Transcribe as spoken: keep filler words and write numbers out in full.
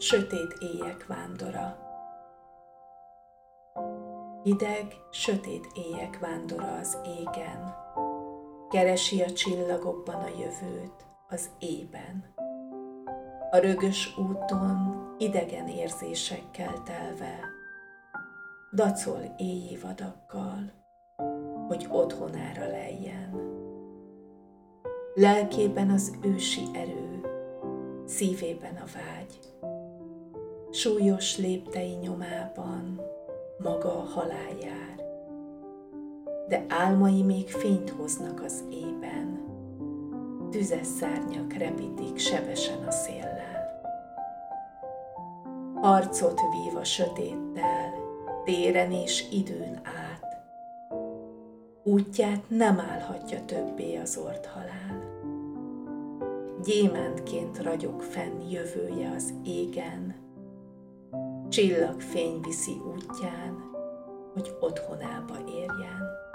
sötét éjek vándora. Hideg, sötét éjek vándora az égen, keresi a csillagokban a jövőt az éjben. A rögös úton idegen érzésekkel telve, dacol éjjé vadakkal, hogy otthonára lejjen. Lelkében az ősi erő, szívében a vágy, súlyos léptei nyomában maga a halál jár, de álmai még fényt hoznak az ében, tüzes szárnyak repítik sebesen a széllel. Harcot vív a sötéttel, téren és időn át, útját nem állhatja többé az ort halál. Gyémántként ragyog fenn jövője az égen, csillagfény viszi útján, hogy otthonába érjen.